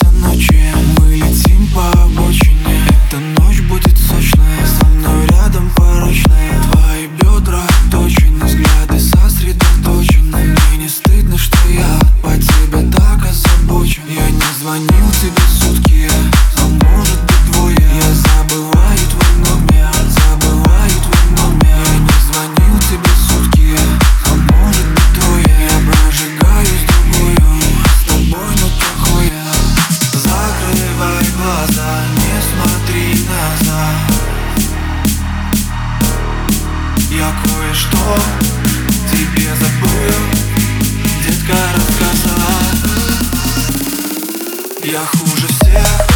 ночи. Мы летим по обочине. Эта ночь будет сочная, со мной рядом порочная. Твои бедра точены, взгляды сосредоточены. Мне не стыдно, что я по тебе так озабочен. Я не звонил тебе сутки, а может быть двое. Я забываю твой номер, забываю твой номер. Я не звонил тебе сутки, а может быть двое. Я прожигаюсь другую, с тобой, но плохое. Закрывай глаза, не смотри назад. Я кое-что тебе забыл, детка, рассказать. Я хуже всех.